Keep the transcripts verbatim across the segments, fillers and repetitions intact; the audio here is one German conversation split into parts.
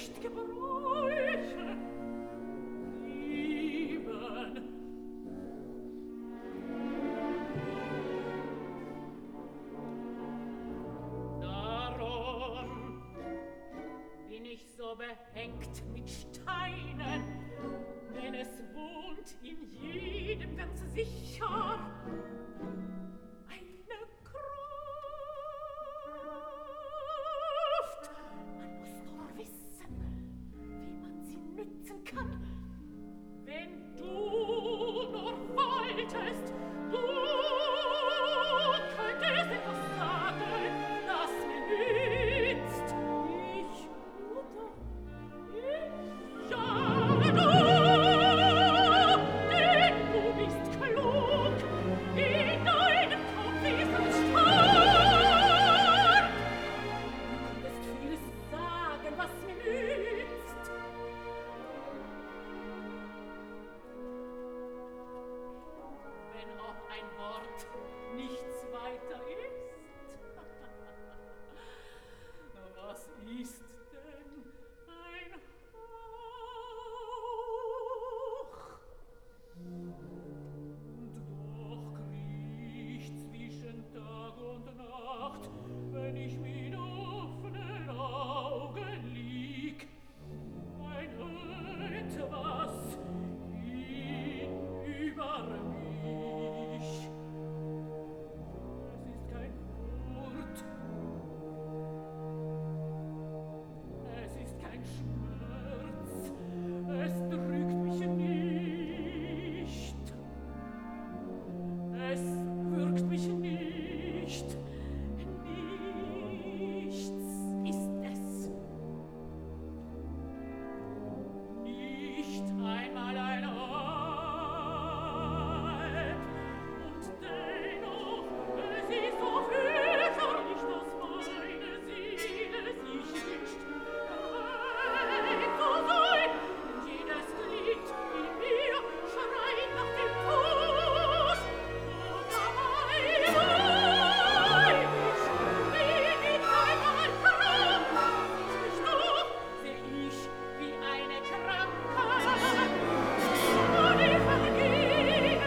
nicht gebräuche, lieben. Darum bin ich so behängt mit Steinen, denn es wohnt in jedem ganz sicher eine Kraft. Man muss nur wissen, wie man sie nützen kann. Wenn du nur wolltest, du könntest etwas sagen, das mir nützt. Ich oder ich? Ja, du! Denn du bist klug, in deinem Kopf ist es stark. Du könntest vieles sagen, was mir nützt. Wenn auch ein Wort nichts weiter ist. Was ist denn ein Hauch? Und doch kriecht zwischen Tag und Nacht, wenn ich mit offenen Augen lieg, ein Etwas hinüber mich. Es ist kein Wort, es ist kein Schmerz, es drückt mich nicht, es wirkt mich nicht, nichts ist es. Nicht einmal ein Alp, und dennoch, es ist so fürchterlich, dass meine Seele sich wünscht, bereit zu sein, und jedes Glied in mir schreit nach dem Tod. Und dabei weiß ich, bin ich einmal krank, nicht doch, seh ich wie eine Kranke, und ich vergehe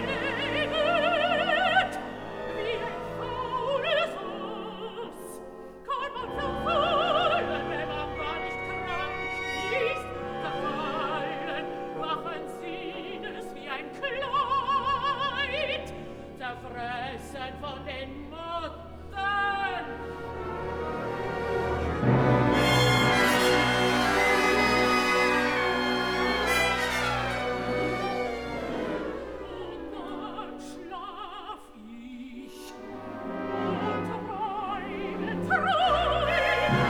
wird, wie ein faules Haus. Kann man verfallen, wenn man gar nicht krank ist, verfallen, wachen Sinnes wie ein Kleid, zerfressen von den Motten. Und dann schlaf ich und träume, träume,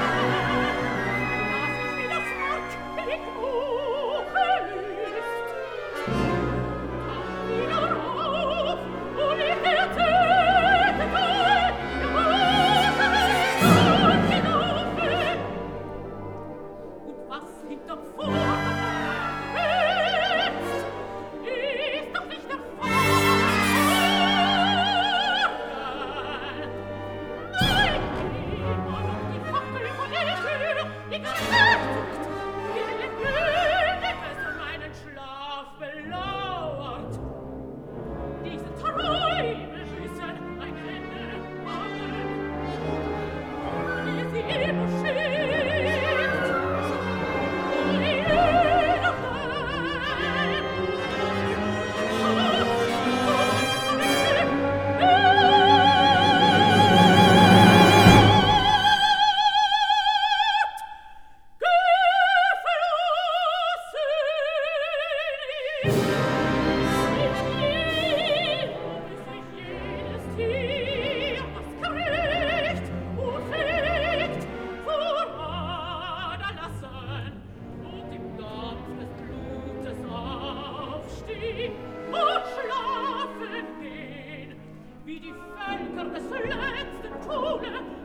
dass ich wieder schrecklich Buche ist. Tauch wieder auf und ich der Tötete, der Mose hinaufe. Und was hinterm Vorhang ist, ist doch nicht der Vorhang. Nein, immer noch die Fackel von der Tür, die gerettet, die Lebendiges meinen Schlaf belauert. Diese Träume müssen ein Ende haben, wie sie immer schickt. Und jeder Teil, und schlafen gehen, wie die Völker des letzten Tode,